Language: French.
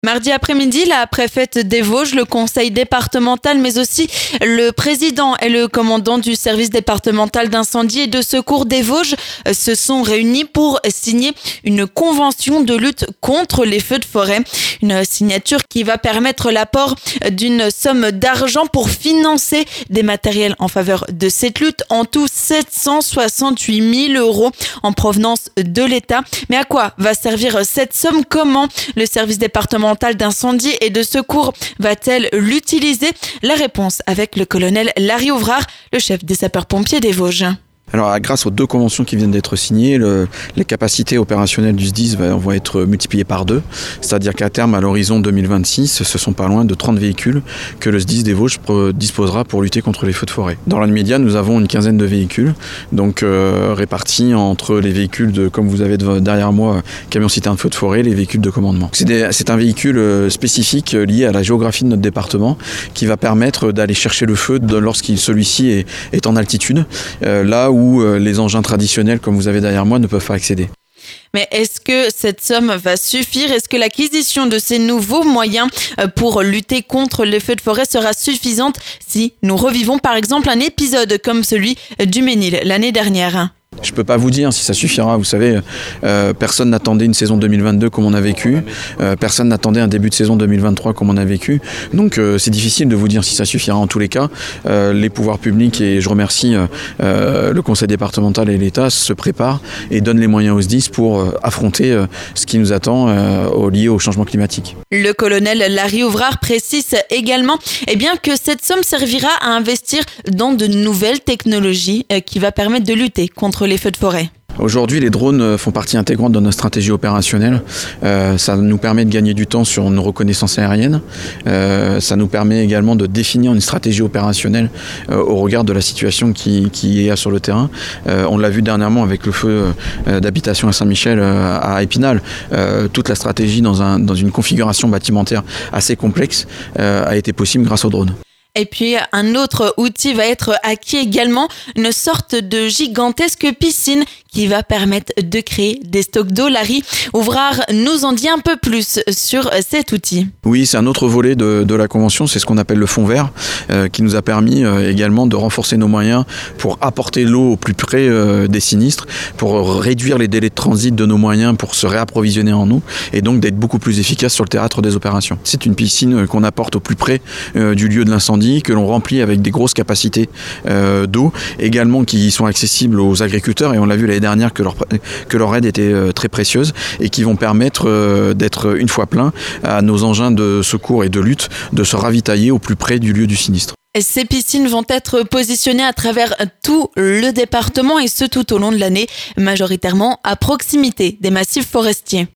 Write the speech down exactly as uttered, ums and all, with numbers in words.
Mardi après-midi, la préfète des Vosges, le conseil départemental, mais aussi le président et le commandant du service départemental d'incendie et de secours des Vosges se sont réunis pour signer une convention de lutte contre les feux de forêt. Une signature qui va permettre l'apport d'une somme d'argent pour financer des matériels en faveur de cette lutte. En tout, sept cent soixante-huit mille euros en provenance de l'État. Mais à quoi va servir cette somme? Comment le service départemental d'incendie et de secours va-t-elle l'utiliser? La réponse avec le colonel Larry Ouvrard, le chef des sapeurs-pompiers des Vosges. Alors, grâce aux deux conventions qui viennent d'être signées, le, les capacités opérationnelles du S D I S vont, vont être multipliées par deux. C'est-à-dire qu'à terme, à l'horizon deux mille vingt-six, ce sont pas loin de trente véhicules que le S D I S des Vosges disposera pour lutter contre les feux de forêt. Dans l'immédiat, nous avons une quinzaine de véhicules, donc euh, répartis entre les véhicules de, comme vous avez derrière moi, camion citerne feu de forêt, les véhicules de commandement. C'est, des, c'est un véhicule spécifique lié à la géographie de notre département qui va permettre d'aller chercher le feu de, lorsqu'il celui-ci est, est en altitude, euh, là où où les engins traditionnels, comme vous avez derrière moi, ne peuvent pas accéder. Mais est-ce que cette somme va suffire? Est-ce que l'acquisition de ces nouveaux moyens pour lutter contre les feux de forêt sera suffisante si nous revivons par exemple un épisode comme celui du Ménil l'année dernière? Je ne peux pas vous dire si ça suffira. Vous savez, euh, personne n'attendait une saison deux mille vingt-deux comme on a vécu. Euh, personne n'attendait un début de saison deux mille vingt-trois comme on a vécu. Donc euh, c'est difficile de vous dire si ça suffira. En tous les cas, euh, les pouvoirs publics, et je remercie euh, le conseil départemental et l'État, se préparent et donnent les moyens au S D I S pour euh, affronter euh, ce qui nous attend euh, lié au changement climatique. Le colonel Larry Ouvrard précise également eh bien, que cette somme servira à investir dans de nouvelles technologies euh, qui va permettre de lutter contre les feux de forêt. Aujourd'hui, les drones font partie intégrante de notre stratégie opérationnelle. Euh, ça nous permet de gagner du temps sur nos reconnaissances aériennes. Euh, ça nous permet également de définir une stratégie opérationnelle euh, au regard de la situation qui, qui est sur le terrain. Euh, on l'a vu dernièrement avec le feu euh, d'habitation à Saint-Michel euh, à Épinal. Euh, toute la stratégie dans, un, dans une configuration bâtimentaire assez complexe euh, a été possible grâce aux drones. Et puis, un autre outil va être acquis également, une sorte de gigantesque piscine qui va permettre de créer des stocks d'eau. Larry Ouvrard nous en dit un peu plus sur cet outil. Oui, c'est un autre volet de, de la convention, c'est ce qu'on appelle le fonds vert, euh, qui nous a permis euh, également de renforcer nos moyens pour apporter l'eau au plus près euh, des sinistres, pour réduire les délais de transit de nos moyens, pour se réapprovisionner en eau, et donc d'être beaucoup plus efficace sur le théâtre des opérations. C'est une piscine qu'on apporte au plus près euh, du lieu de l'incendie, que l'on remplit avec des grosses capacités euh, d'eau, également qui sont accessibles aux agriculteurs, et on l'a vu l'année dernière que leur, que leur aide était euh, très précieuse, et qui vont permettre euh, d'être une fois plein à nos engins de secours et de lutte de se ravitailler au plus près du lieu du sinistre. Ces piscines vont être positionnées à travers tout le département et ce tout au long de l'année, majoritairement à proximité des massifs forestiers.